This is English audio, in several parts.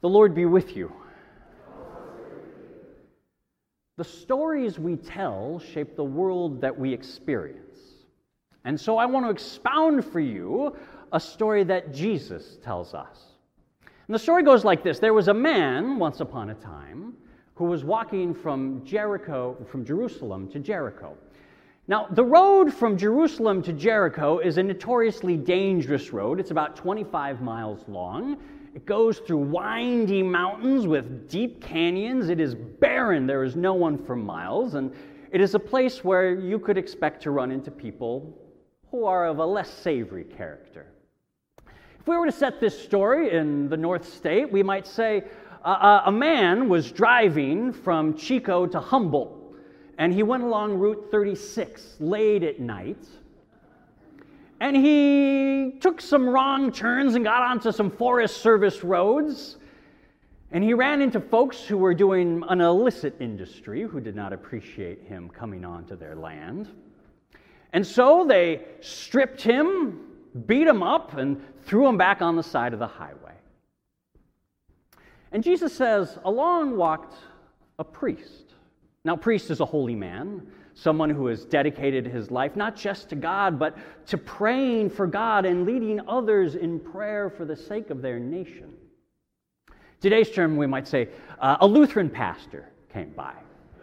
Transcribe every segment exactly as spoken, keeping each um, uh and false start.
The Lord be with you. The stories we tell shape the world that we experience. And so I want to expound for you a story that Jesus tells us. And the story goes like this. There was a man, once upon a time, who was walking from Jericho, from Jerusalem to Jericho. Now, the road from Jerusalem to Jericho is a notoriously dangerous road. It's about twenty-five miles long. It goes through windy mountains with deep canyons. It is barren. There is no one for miles. And it is a place where you could expect to run into people who are of a less savory character. If we were to set this story in the North State, we might say uh, a man was driving from Chico to Humboldt, and he went along Route thirty-six late at night. And he took some wrong turns and got onto some Forest Service roads. And he ran into folks who were doing an illicit industry who did not appreciate him coming onto their land. And so they stripped him, beat him up, and threw him back on the side of the highway. And Jesus says, along walked a priest. Now, priest is a holy man, someone who has dedicated his life not just to God, but to praying for God and leading others in prayer for the sake of their nation. Today's term, we might say, uh, a Lutheran pastor came by.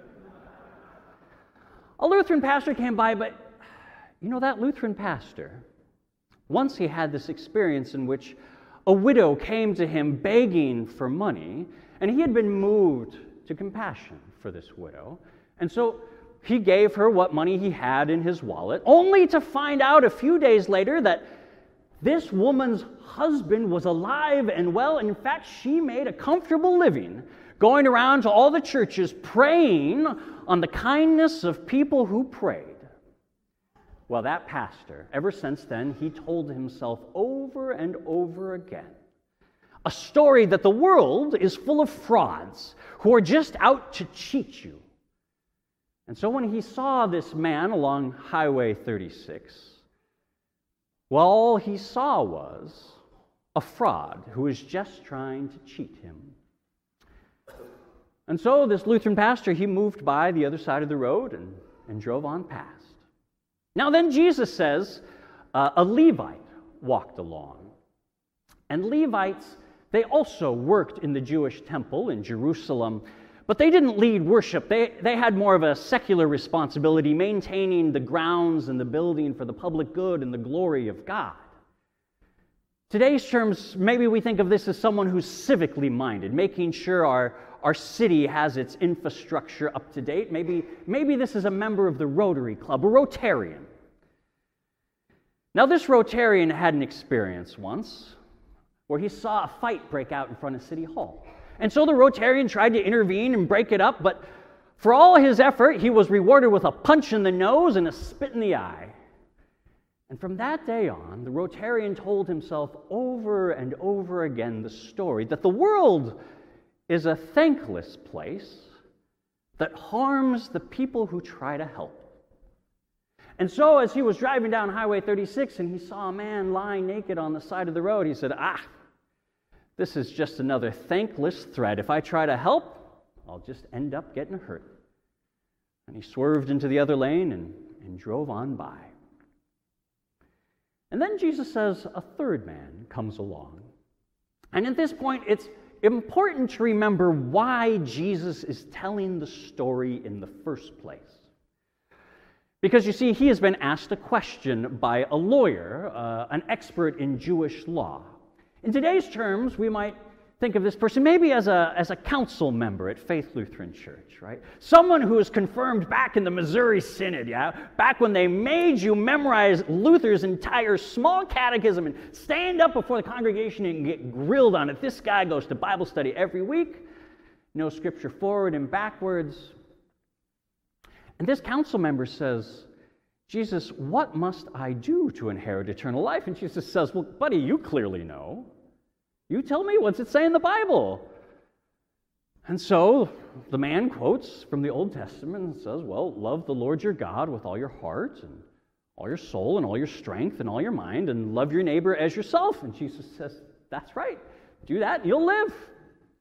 A Lutheran pastor came by, but you know, that Lutheran pastor, once he had this experience in which a widow came to him begging for money, and he had been moved to compassion for this widow. And so he gave her what money he had in his wallet, only to find out a few days later that this woman's husband was alive and well, and in fact, she made a comfortable living going around to all the churches praying on the kindness of people who prayed. Well, that pastor, ever since then, he told himself over and over again a story that the world is full of frauds who are just out to cheat you. And so when he saw this man along Highway thirty-six, well, all he saw was a fraud who was just trying to cheat him. And so this Lutheran pastor, he moved by the other side of the road and, and drove on past. Now then Jesus says uh, a Levite walked along. And Levites, they also worked in the Jewish temple in Jerusalem, but they didn't lead worship. They, they had more of a secular responsibility, maintaining the grounds and the building for the public good and the glory of God. Today's terms, maybe we think of this as someone who's civically minded, making sure our, our city has its infrastructure up to date. Maybe, maybe this is a member of the Rotary Club, a Rotarian. Now, this Rotarian had an experience once where he saw a fight break out in front of City Hall. And so the Rotarian tried to intervene and break it up, but for all his effort, he was rewarded with a punch in the nose and a spit in the eye. And from that day on, the Rotarian told himself over and over again the story that the world is a thankless place that harms the people who try to help. And so as he was driving down Highway thirty-six and he saw a man lying naked on the side of the road, he said, ah, this is just another thankless threat. If I try to help, I'll just end up getting hurt. And he swerved into the other lane and, and drove on by. And then Jesus says a third man comes along. And at this point, it's important to remember why Jesus is telling the story in the first place. Because you see, he has been asked a question by a lawyer, uh, an expert in Jewish law. In today's terms, we might think of this person maybe as a, as a council member at Faith Lutheran Church, right? Someone who was confirmed back in the Missouri Synod, yeah? Back when they made you memorize Luther's entire small catechism and stand up before the congregation and get grilled on it. This guy goes to Bible study every week, knows Scripture forward and backwards. And this council member says, Jesus, what must I do to inherit eternal life? And Jesus says, well, buddy, you clearly know. You tell me, what's it say in the Bible? And so the man quotes from the Old Testament and says, well, love the Lord your God with all your heart and all your soul and all your strength and all your mind, and love your neighbor as yourself. And Jesus says, that's right. Do that and you'll live.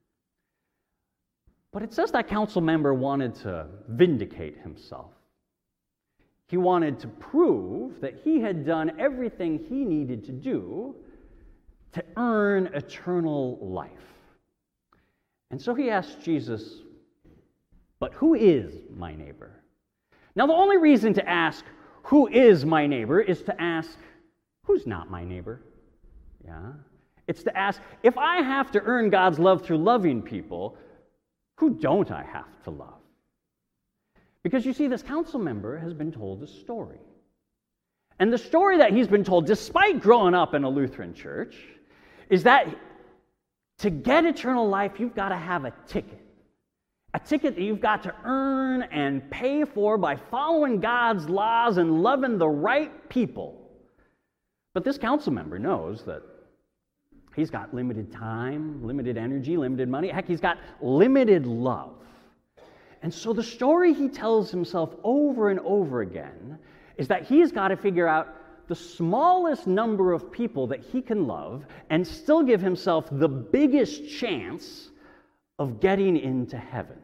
But it says that council member wanted to vindicate himself. He wanted to prove that he had done everything he needed to do to earn eternal life. And so he asked Jesus, "But who is my neighbor?" Now, the only reason to ask, "Who is my neighbor?" is to ask, "Who's not my neighbor?" Yeah? It's to ask, if I have to earn God's love through loving people, who don't I have to love? Because you see, this council member has been told a story. And the story that he's been told, despite growing up in a Lutheran church, is that to get eternal life, you've got to have a ticket. A ticket that you've got to earn and pay for by following God's laws and loving the right people. But this council member knows that he's got limited time, limited energy, limited money. Heck, he's got limited love. And so the story he tells himself over and over again is that he's got to figure out the smallest number of people that he can love and still give himself the biggest chance of getting into heaven.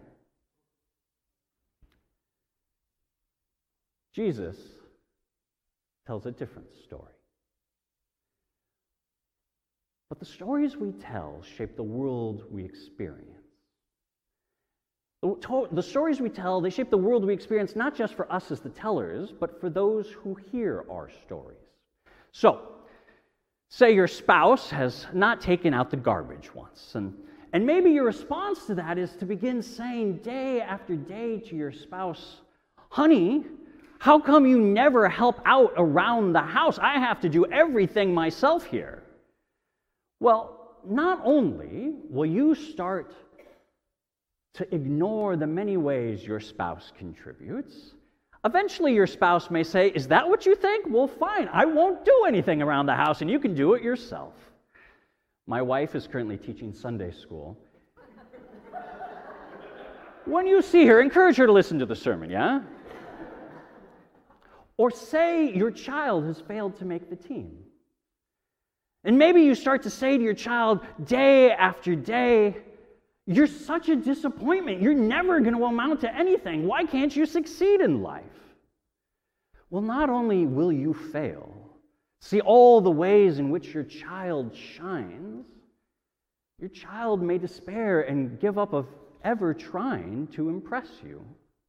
Jesus tells a different story. But the stories we tell shape the world we experience. The, the stories we tell, they shape the world we experience not just for us as the tellers, but for those who hear our stories. So, say your spouse has not taken out the garbage once, and, and maybe your response to that is to begin saying day after day to your spouse, "Honey, how come you never help out around the house? I have to do everything myself here." Well, not only will you start to ignore the many ways your spouse contributes, eventually your spouse may say, "Is that what you think? Well, fine, I won't do anything around the house and you can do it yourself." My wife is currently teaching Sunday school. When you see her, encourage her to listen to the sermon, yeah? Or say your child has failed to make the team. And maybe you start to say to your child day after day, "You're such a disappointment. You're never going to amount to anything. Why can't you succeed in life?" Well, not only will you fail, see all the ways in which your child shines, your child may despair and give up of ever trying to impress you.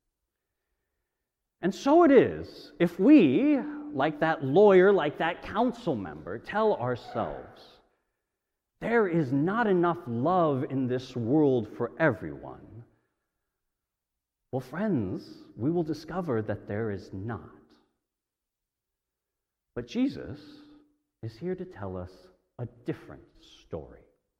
And so it is, if we, like that lawyer, like that council member, tell ourselves, there is not enough love in this world for everyone, well, friends, we will discover that there is not. But Jesus is here to tell us a different story.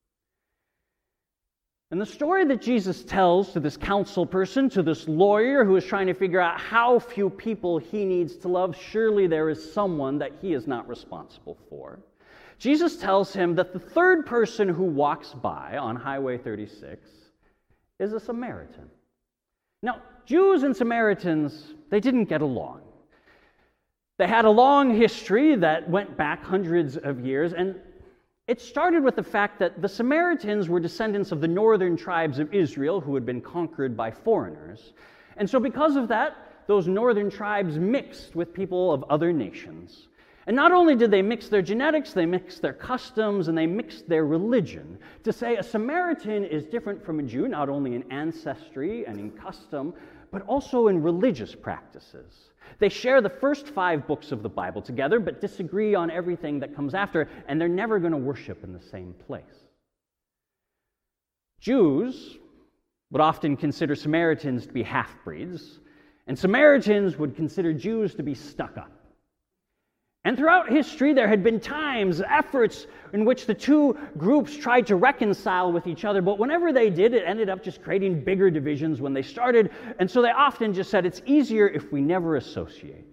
And the story that Jesus tells to this council person, to this lawyer who is trying to figure out how few people he needs to love, surely there is someone that he is not responsible for. Jesus tells him that the third person who walks by on Highway thirty-six is a Samaritan. Now, Jews and Samaritans, they didn't get along. They had a long history that went back hundreds of years, and it started with the fact that the Samaritans were descendants of the northern tribes of Israel who had been conquered by foreigners. And so because of that, those northern tribes mixed with people of other nations. And not only did they mix their genetics, they mixed their customs, and they mixed their religion. To say a Samaritan is different from a Jew, not only in ancestry and in custom, but also in religious practices. They share the first five books of the Bible together, but disagree on everything that comes after, and they're never going to worship in the same place. Jews would often consider Samaritans to be half-breeds, and Samaritans would consider Jews to be stuck-up. And throughout history, there had been times, efforts in which the two groups tried to reconcile with each other, but whenever they did, it ended up just creating bigger divisions when they started, and so they often just said, it's easier if we never associate.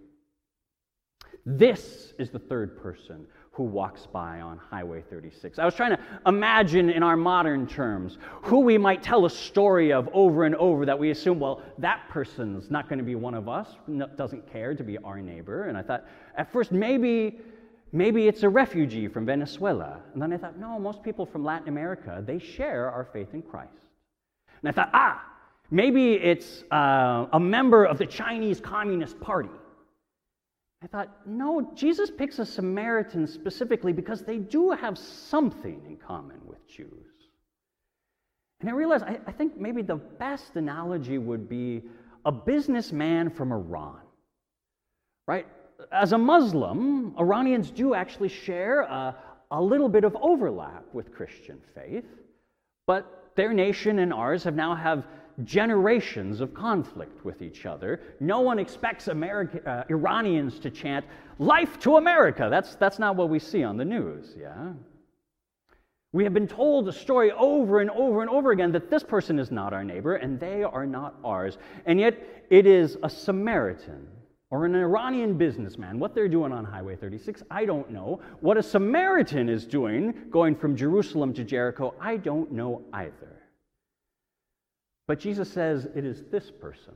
This is the third person who walks by on Highway thirty-six. I was trying to imagine in our modern terms who we might tell a story of over and over that we assume, well, that person's not going to be one of us, doesn't care to be our neighbor. And I thought, at first, maybe, maybe it's a refugee from Venezuela. And then I thought, no, most people from Latin America, they share our faith in Christ. And I thought, ah, Maybe it's uh, a member of the Chinese Communist Party. I thought, no, Jesus picks a Samaritan specifically because they do have something in common with Jews. And I realized, I, I think maybe the best analogy would be a businessman from Iran, right? As a Muslim, Iranians do actually share a, a little bit of overlap with Christian faith, but their nation and ours have now have generations of conflict with each other. No one expects America, uh, Iranians to chant, "Life to America." That's, that's not what we see on the news, yeah? We have been told a story over and over and over again that this person is not our neighbor and they are not ours. And yet it is a Samaritan or an Iranian businessman. What they're doing on Highway thirty-six, I don't know. What a Samaritan is doing going from Jerusalem to Jericho, I don't know either. But Jesus says it is this person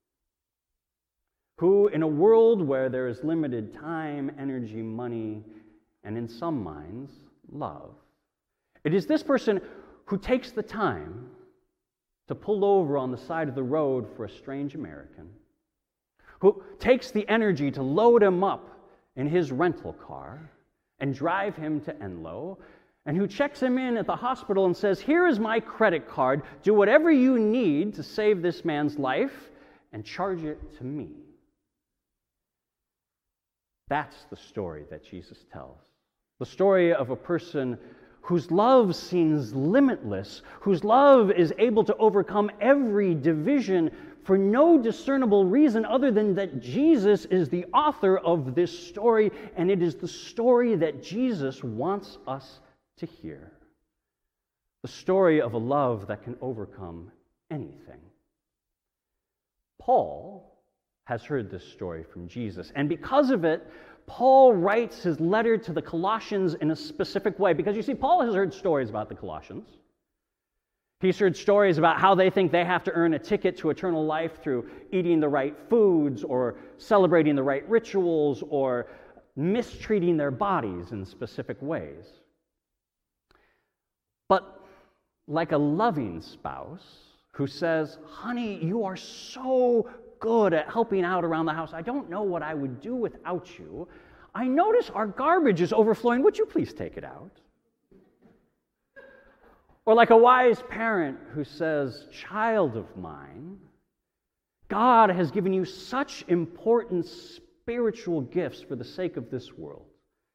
who, in a world where there is limited time, energy, money, and in some minds, love, it is this person who takes the time to pull over on the side of the road for a strange American, who takes the energy to load him up in his rental car and drive him to Enloe, and who checks him in at the hospital and says, "Here is my credit card. Do whatever you need to save this man's life and charge it to me." That's the story that Jesus tells. The story of a person whose love seems limitless, whose love is able to overcome every division for no discernible reason other than that Jesus is the author of this story, and it is the story that Jesus wants us to hear. The story of a love that can overcome anything. Paul has heard this story from Jesus, and because of it, Paul writes his letter to the Colossians in a specific way. Because you see, Paul has heard stories about the Colossians. He's heard stories about how they think they have to earn a ticket to eternal life through eating the right foods or celebrating the right rituals or mistreating their bodies in specific ways. But like a loving spouse who says, "Honey, you are so good at helping out around the house. I don't know what I would do without you. I notice our garbage is overflowing. Would you please take it out?" Or like a wise parent who says, "Child of mine, God has given you such important spiritual gifts for the sake of this world.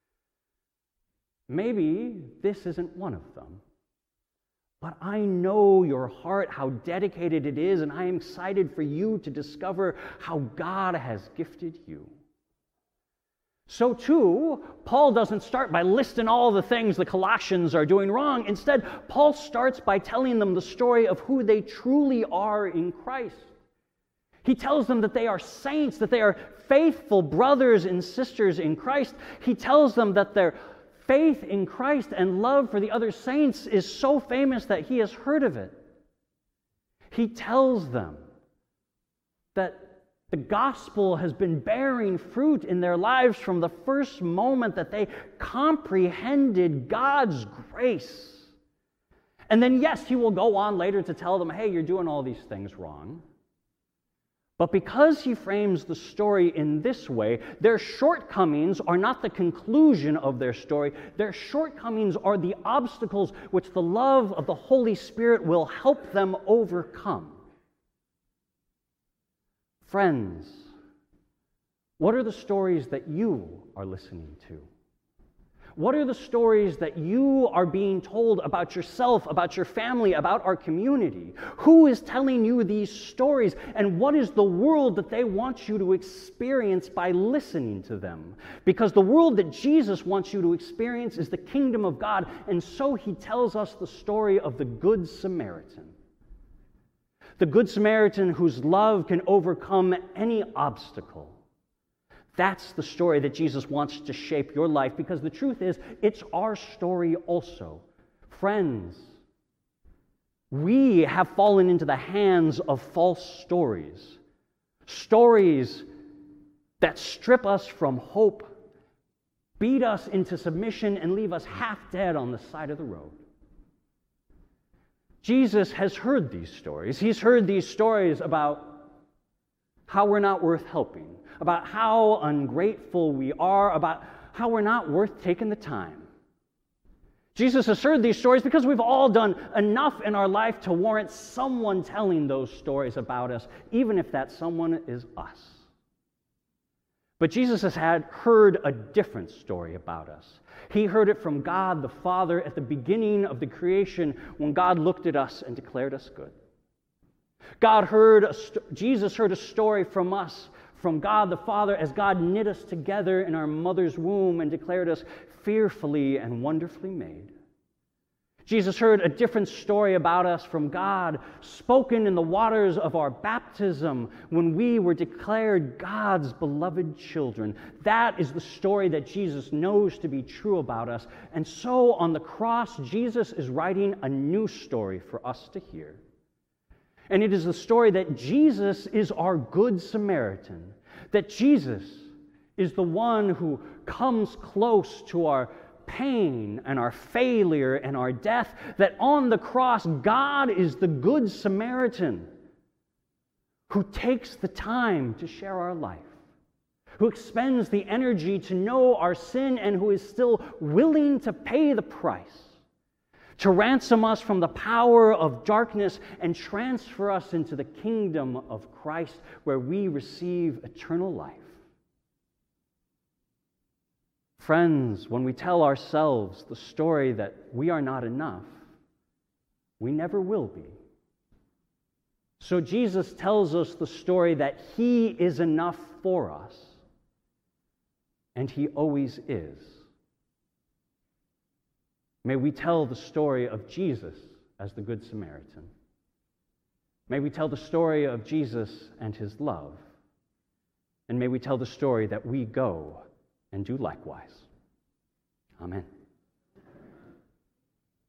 Maybe this isn't one of them. But I know your heart, how dedicated it is, and I am excited for you to discover how God has gifted you." So too, Paul doesn't start by listing all the things the Colossians are doing wrong. Instead, Paul starts by telling them the story of who they truly are in Christ. He tells them that they are saints, that they are faithful brothers and sisters in Christ. He tells them that their faith in Christ and love for the other saints is so famous that he has heard of it. He tells them that the gospel has been bearing fruit in their lives from the first moment that they comprehended God's grace. And then, yes, he will go on later to tell them, "Hey, you're doing all these things wrong." But because he frames the story in this way, their shortcomings are not the conclusion of their story. Their shortcomings are the obstacles which the love of the Holy Spirit will help them overcome. Friends, what are the stories that you are listening to? What are the stories that you are being told about yourself, about your family, about our community? Who is telling you these stories? And what is the world that they want you to experience by listening to them? Because the world that Jesus wants you to experience is the kingdom of God, and so he tells us the story of the Good Samaritan. The Good Samaritan whose love can overcome any obstacle. That's the story that Jesus wants to shape your life, because the truth is, it's our story also. Friends, we have fallen into the hands of false stories. Stories that strip us from hope, beat us into submission, and leave us half dead on the side of the road. Jesus has heard these stories. He's heard these stories about how we're not worth helping, about how ungrateful we are, about how we're not worth taking the time. Jesus has heard these stories because we've all done enough in our life to warrant someone telling those stories about us, even if that someone is us. But Jesus has had heard a different story about us. He heard it from God the Father at the beginning of the creation when God looked at us and declared us good. God heard a st- Jesus heard a story from us, from God the Father, as God knit us together in our mother's womb and declared us fearfully and wonderfully made. Jesus heard a different story about us from God, spoken in the waters of our baptism when we were declared God's beloved children. That is the story that Jesus knows to be true about us. And so on the cross, Jesus is writing a new story for us to hear. And it is the story that Jesus is our Good Samaritan, that Jesus is the one who comes close to our pain and our failure and our death, that on the cross, God is the Good Samaritan who takes the time to share our life, who expends the energy to know our sin, and who is still willing to pay the price to ransom us from the power of darkness and transfer us into the kingdom of Christ, where we receive eternal life. Friends, when we tell ourselves the story that we are not enough, we never will be. So Jesus tells us the story that He is enough for us, and He always is. May we tell the story of Jesus as the Good Samaritan. May we tell the story of Jesus and His love. And may we tell the story that we go and do likewise. Amen.